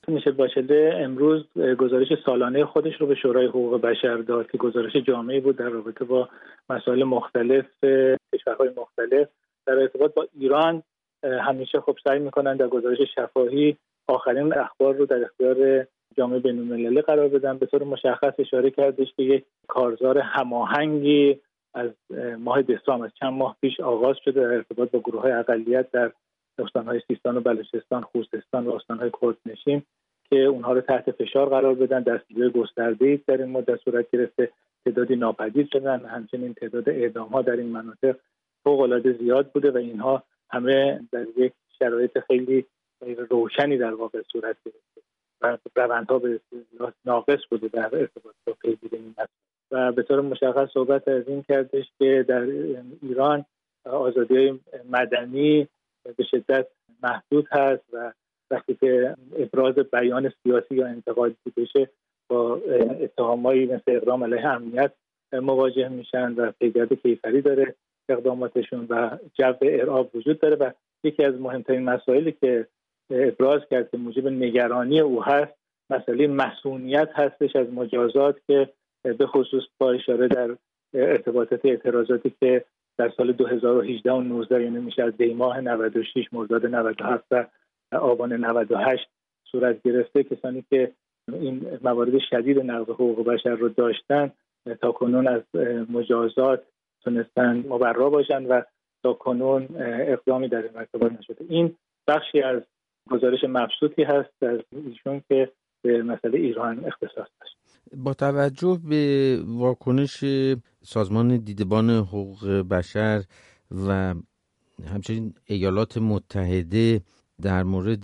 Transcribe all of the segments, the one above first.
میشل باشله امروز گزارش سالانه خودش رو به شورای حقوق بشر داد که گزارش جامعی بود در رابطه با مسائل مختلف کشورهای مختلف. در ارتباط با ایران همیشه خب سعی میکنن در گزارش شفاهی آخرین اخبار رو در اختیار جامعه بین‌المللی قرار بدن. به طور مشخص اشاره کردش که یک کارزار هماهنگی از ماه دسامبر از چند ماه پیش آغاز شده در ارتباط با گروه‌های اقلیت در استان‌های سیستان و بلوچستان، خوزستان و استان‌های کردنشین که اونها رو تحت فشار قرار بدن. دستگیری گسترده‌ای در این مدت صورت گرفته، تعدادی ناپدید شدن، همچنین تعداد اعدام‌ها در این مناطق فوق‌العاده زیاد بوده و اینها همه در یک شرایط خیلی روشنی در واقع صورت گرفته و روندها به ناقص بوده در ارتباط با پیگیری این مسائل. و به طور مشخص صحبت از این کردش که در ایران آزادی‌های مدنی به شدت محدود هست و وقتی که ابراز بیان سیاسی یا انتقادی بشه با اتهامایی مثل اقدام علیه امنیت مواجه میشن و پیگرد کیفری داره اقداماتشون و جو ارعاب وجود داره. و یکی از مهمترین مسائلی که ابراز کرد که موجب نگرانی او هست مسئله مسئولیت هستش از مجازات که به خصوص با اشاره در ارتباطات اعتراضاتی که در سال 2018 و 19 یعنی میشه از دی ماه 96 مرداد 97 و آبان 98 صورت گرفته، کسانی که این موارد شدید نقض حقوق بشر رو داشتن تا کنون از مجازات تونستن مبرا باشن و تا کنون اقدامی در این ارتباط نشده. این بخشی از گزارش مبسوطی هست از ایشون که به مسئله ایران اختصاص داشت. با توجه به واکنش سازمان دیدبان حقوق بشر و همچنین ایالات متحده در مورد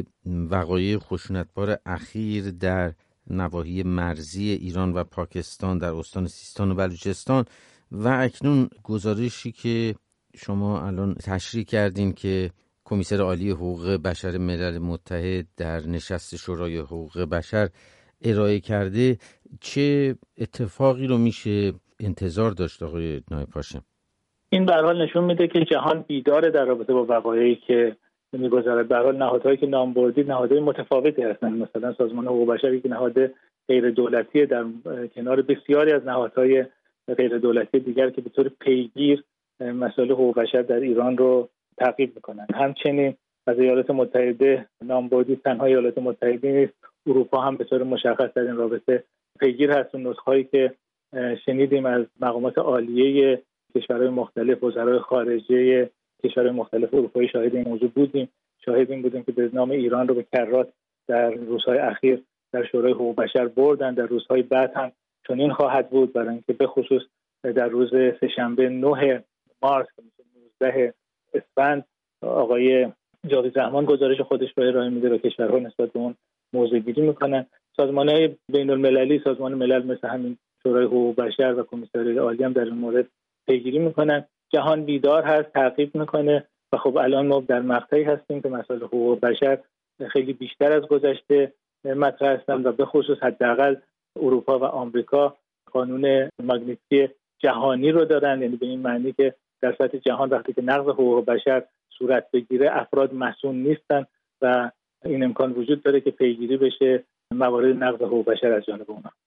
وقایع خشونتبار اخیر در نواحی مرزی ایران و پاکستان در استان سیستان و بلوچستان و اکنون گزارشی که شما الان تشریح کردین که کمیسر عالی حقوق بشر ملل متحد در نشست شورای حقوق بشر ارائه کرده، چه اتفاقی رو میشه انتظار داشت آقای نایب هاشم؟ این به هر حال نشون میده که جهان بیداره در رابطه با وقایعی که میگذره. به هر حال نهادهایی که نام بردید نهادهای متفاوتی هستند. مثلا سازمان حقوق بشر که نهاد غیر دولتی در کنار بسیاری از نهادهای غیر دولتی دیگر که به طور پیگیر مسائل حقوق بشر در ایران رو تعقیب میکنن. همچنین از ایالات متحده نام بردید، تنها ایالات متحده نیست، اروپا هم به طور مشخص در این رابطه پیگیر هست. اون نسخه‌ای که شنیدیم از مقامات عالیه کشورهای مختلف، وزرای خارجه کشورهای مختلف اروپایی شاهد این موضوع بودیم. شاهد این بودیم که به نام ایران رو به کرات در روزهای اخیر در شورای حقوق بشر بردن. در روزهای بعد هم چنین خواهد بود، برای اینکه به خصوص در روز سه‌شنبه 9 مارس که میشه 19 اسفند آقای جاوید رحمان گزارش خودش رو ارائه میده و کشورها نسبت به اون موضوع گیری میکنن. سازمان‌های بین‌المللی، سازمان ملل مثل همین شورای حقوق بشر و کمیسر عالی هم در این مورد پیگیری میکنن. جهان بیدار هست، تعقیب میکنه و خب الان ما در مقطعی هستیم که مسائل حقوق بشر خیلی بیشتر از گذشته مطرح هستن و به خصوص حداقل اروپا و آمریکا قانون ماگنیتسی جهانی رو دارن، یعنی به این معنی که در سطح جهان وقتی که نقض حقوق بشر صورت بگیره افراد مسئول نیستن و این امکان وجود داره که پیگیری بشه موارد نقض حقوق بشر از جانب اونها.